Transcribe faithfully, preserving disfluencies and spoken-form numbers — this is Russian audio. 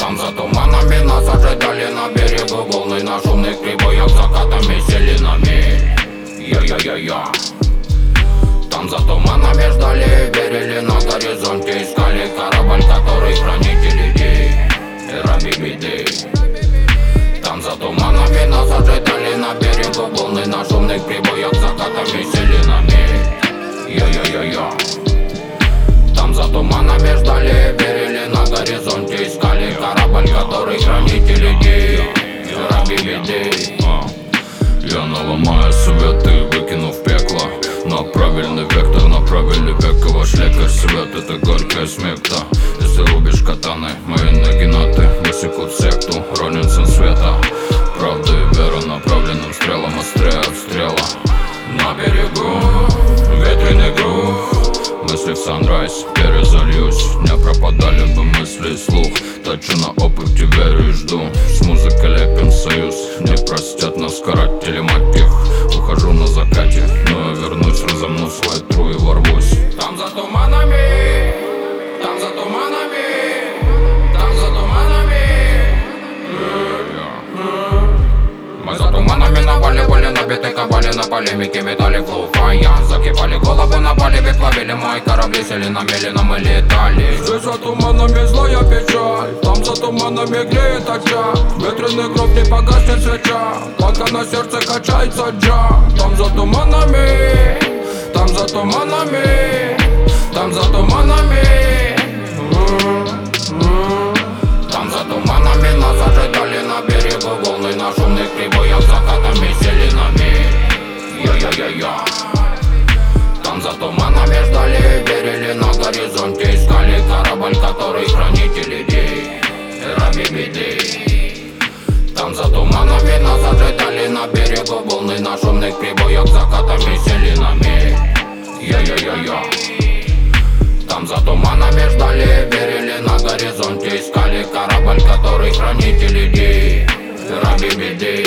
Там за туманами нас ожидали на берегу волны, на шумных прибоях закатами сели на мель. Я-я-я-я. Там за туманами ждали, верили, на горизонте искали корабль, который хранитель идей и раби беды. Там за туманами нас ожидали на берегу волны, на шумных прибоях закатами сели на мель. Я-я-я-я. Там за туманами ждали, верили, на горизонте искали корабль, который хранитель идей и раби беды. Я наломаю советы, выкину в пекло, на правильный вектор, направили века. Ваш лекарь свет, это горькая смекта. Если рубишь катаны, мои нагинаты высекут секту, ронит сын света. Правда и вера направленным стрелам острее от стрела. На берегу ветреный грув, мысли в санрайз, перезальюсь. Не пропадали бы мысли и слух. Точу на опыте, верю и жду. С музыкой лепим союз, не простят нас каратели мотив. Ухожу на закате, но я вернусь, разомну свой тру и ворвусь. Там за туманами, там за туманами, там за туманами. Мы за туманами на воле-воле, набиты кабали, на полемике метали флоу-фая. Закипали головы, напали, ведь ловили мои корабли, сели на мели, но мы летали. Здесь за туманами злая печаль, там за туманами греет очаг. Ветреный гроб не погаснет свеча, пока на сердце качается джа. Там за туманами, там за туманами, там за туманами. Там за туманами нас ожидали на берегу волны, на шумных прибоях закатами сели на мель. Я-я-я-я. Там за туманами ждали, верили, на горизонте искали корабль, который хранитель идей и раби беды. Там за туманами нас ожидали на берегу волны, на шумных прибоях закатами сели на мель. Я-я-я-я. Там за туманами ждали, верили, на горизонте искали корабль, который хранитель идей и раби беды.